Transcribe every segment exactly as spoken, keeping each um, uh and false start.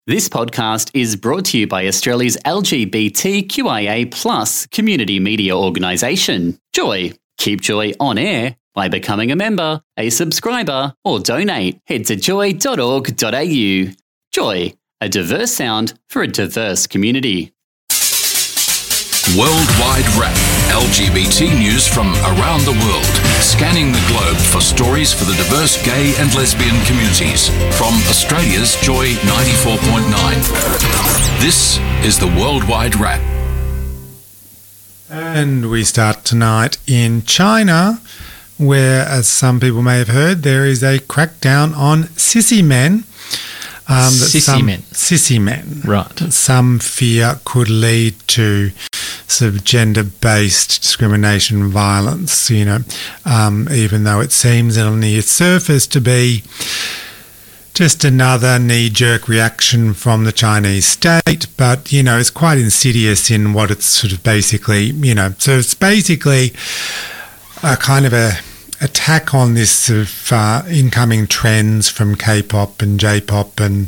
This podcast is brought to you by Australia's L G B T Q I A plus community media organisation, Joy. Keep Joy on air by becoming a member, a subscriber, or donate. Head to joy dot org dot a u. Joy, a diverse sound for a diverse community. Worldwide Wrap, L G B T news from around the world, scanning the globe for stories for the diverse gay and lesbian communities. From Australia's Joy ninety-four point nine. This is the Worldwide Wrap. And we start tonight in China, where, as some people may have heard, there is a crackdown on sissy men. Um, that sissy some, men. Sissy men. Right. Some fear could lead to sort of gender-based discrimination and violence, you know, um, even though it seems on the surface to be just another knee-jerk reaction from the Chinese state, but, you know, it's quite insidious in what it's sort of basically, you know, so it's basically a kind of a attack on this sort of uh, incoming trends from K-pop and J-pop and,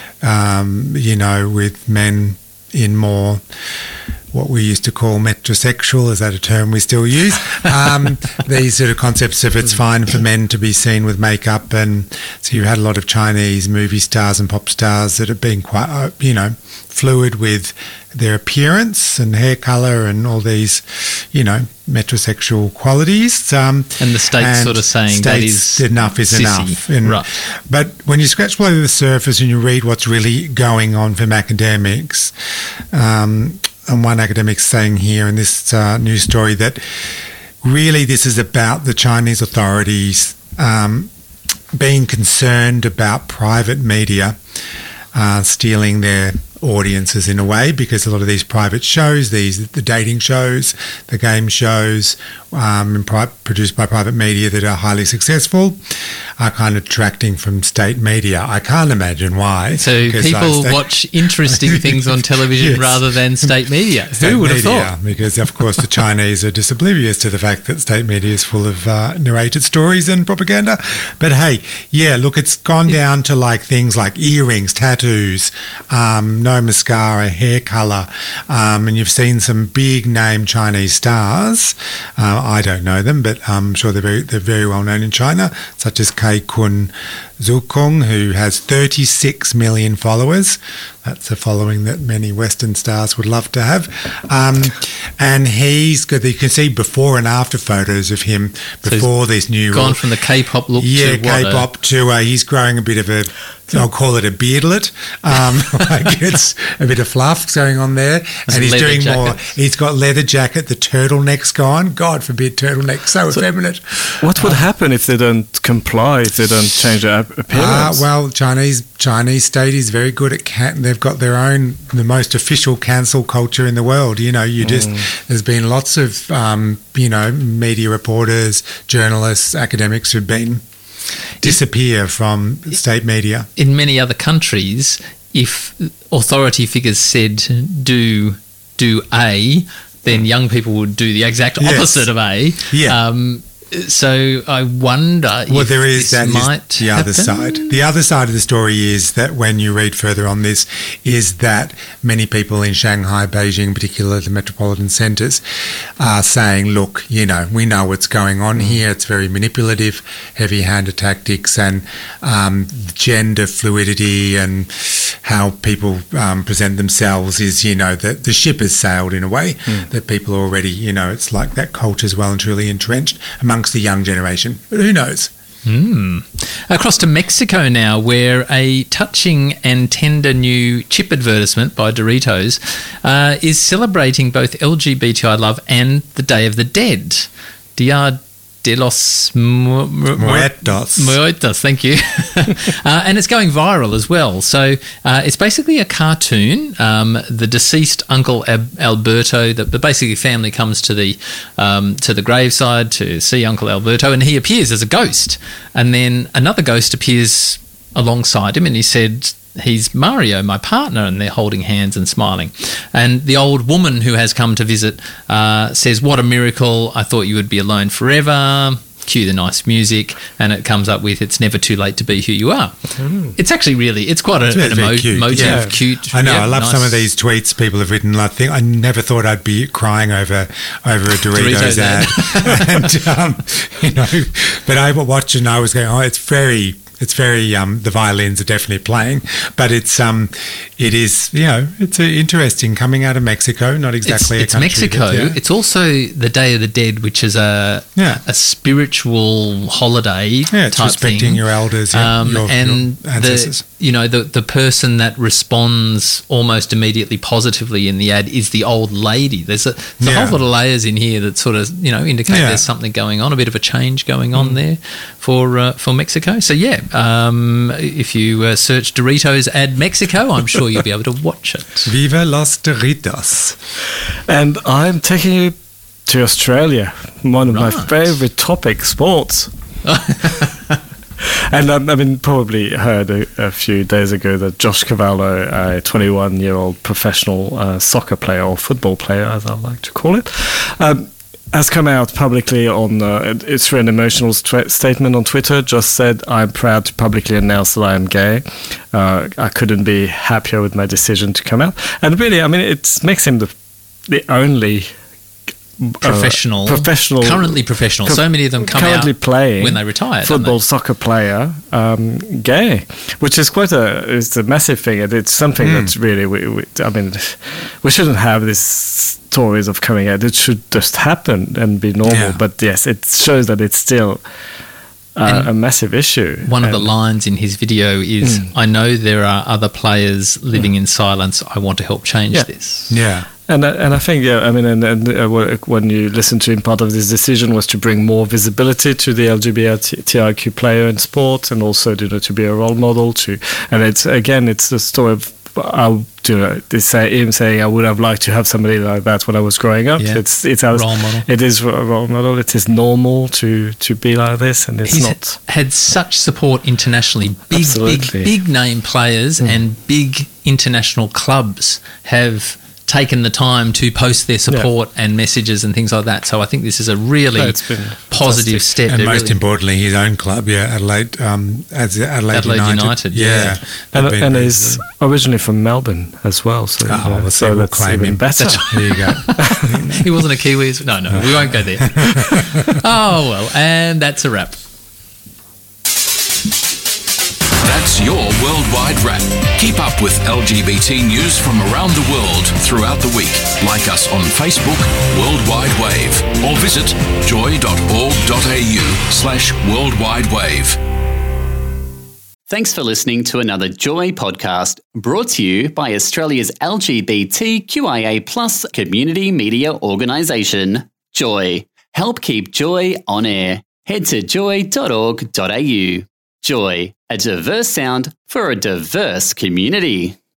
um, you know, with men in more what we used to call metrosexual. Is that a term we still use? Um, these sort of concepts of it's fine for men to be seen with makeup. And so you had a lot of Chinese movie stars and pop stars that have been quite, uh, you know, fluid with their appearance and hair colour and all these, you know, metrosexual qualities. Um, and the state's and sort of saying that is enough is sissy. enough. And, right. But when you scratch below the surface and you read what's really going on from academics, um, and one academic saying here in this uh, news story that really this is about the Chinese authorities um, being concerned about private media uh, stealing their audiences in a way, because a lot of these private shows, these the dating shows, the game shows um, and pri- produced by private media that are highly successful are kind of detracting from state media. I can't imagine why. So people state- watch interesting things on television Yes. rather than state media. State Who would have media, thought? Because, of course, the Chinese are just oblivious to the fact that state media is full of uh, narrated stories and propaganda. But, hey, yeah, look, it's gone down to, like, things like earrings, tattoos, um, no mascara, hair colour, um, and you've seen some big-name Chinese stars. Uh, I don't know them, but I'm sure they're very, they're very well known in China, such as Kai Kun Zukong, who has thirty-six million followers. That's a following that many Western stars would love to have. Um, and he's got, you can see before and after photos of him before so this new... Gone from the K-pop look yeah, to what K-pop a, to uh, he's growing a bit of a... I'll call it a beardlet. Um, like it's a bit of fluff going on there. And he's doing jacket. more. He's got leather jacket, the turtleneck's gone. God forbid turtleneck, so, so effeminate. What would um, happen if they don't comply, if they don't change their appearance? Uh, well, Chinese Chinese state is very good at can- they've got their own, the most official cancel culture in the world. You know, you just, mm. there's been lots of, um, you know, media reporters, journalists, academics who've been disappear from state media. In many other countries, if authority figures said do do A, then young people would do the exact opposite yes. of A. Yeah. Um, so I wonder well, if there is, this that might is the happen. other side. The other side of the story is that when you read further on this, is that many people in Shanghai, Beijing, particularly the metropolitan centres, are saying, look, you know, we know what's going on here. It's very manipulative, heavy-handed tactics, and um, gender fluidity and how people um, present themselves is, you know, that the ship has sailed in a way, mm. that people are already, you know, it's like that culture is well and truly entrenched amongst the young generation. But who knows? Mm. Across to Mexico now, where a touching and tender new chip advertisement by Doritos uh, is celebrating both L G B T I love and the Day of the Dead. Dia de los mu- mu- Muertos. Muertos, thank you. uh, and it's going viral as well. So uh, it's basically a cartoon. Um, the deceased Uncle Ab- Alberto, the, the basically family comes to the um, to the graveside to see Uncle Alberto, and he appears as a ghost. And then another ghost appears alongside him, and he said, he's Mario, my partner, and they're holding hands and smiling. And the old woman who has come to visit uh, says, what a miracle, I thought you would be alone forever. cue the nice music, and it comes up with "It's never too late to be who you are." Mm. It's actually really, it's quite a, it's an emo- cute. emotive, yeah. cute. I know. Yeah, I love nice. some of these tweets people have written. I think I never thought I'd be crying over over a Doritos, Doritos ad, and um, you know, but I watched and I was going, oh, it's very. It's very um, the violins are definitely playing, but it's um, it is you know it's uh, interesting coming out of Mexico. Not exactly it's, it's a country. Mexico. That, yeah. It's also the Day of the Dead, which is a Yeah. a spiritual holiday Yeah, it's type respecting thing. your elders, yeah, um, your- and your ancestors. the you know the the person that responds almost immediately positively in the ad is the old lady. There's a, there's a Yeah. whole lot of layers in here that sort of you know indicate Yeah. there's something going on, a bit of a change going on there for uh, for Mexico. So yeah, um, if you uh, search Doritos ad Mexico, I'm sure you'll be able to watch it. Viva los Doritos! And I'm taking you to Australia, one of my Right. favourite topics, sports. And um, I mean, probably heard a, a few days ago that Josh Cavallo, a twenty-one-year-old professional uh, soccer player, or football player, as I like to call it, um, has come out publicly on, uh, it's through an emotional st- statement on Twitter, just said, "I'm proud to publicly announce that I am gay. Uh, I couldn't be happier with my decision to come out." And really, I mean, it makes him the the only Professional, uh, professional, currently professional. pro- So many of them come currently out playing when they retire. football, don't soccer player, um, gay, which is quite a it's a massive thing, and it's something Mm. that's really. We, we, I mean, we shouldn't have these stories of coming out. It should just happen and be normal. Yeah. But yes, it shows that it's still uh, And a massive issue. they? One of the And- lines in his video is, Mm. "I know there are other players living in silence. I want to help change Yeah. this." Yeah. And I- and I think yeah, I mean, and, and uh, wh- when you listen to him, part of this decision was to bring more visibility to the L G B T I Q player in sport, and also you know to be a role model. To and it's again, it's the story of I you know they say him saying I would have liked to have somebody like that when I was growing up. Yeah. It's it's our, Role model. It is a role model. It is normal to to be like this, and it's He's not. had such support internationally. Big, Absolutely. big, big name players and big international clubs have taken the time to post their support and messages and things like that. So I think this is a really No, it's been positive fantastic. step. And They're most really- importantly, his own club, yeah, Adelaide, um, as Adelaide, Adelaide United, United, yeah. And, they've been and very he's good. originally from Melbourne as well, so, Oh, uh, well, so we'll that's claim even him. better. There you go. he wasn't a Kiwi. is- No, no, we won't go there. Oh, well, and that's a wrap. That's your Worldwide Wrap. Keep up with L G B T news from around the world throughout the week. Like us on Facebook, Worldwide Wave, or visit joy.org.au slash Worldwide Wave. Thanks for listening to another Joy podcast brought to you by Australia's L G B T Q I A plus community media organisation, Joy. Help keep Joy on air. Head to joy dot org dot a u. Joy, a diverse sound for a diverse community.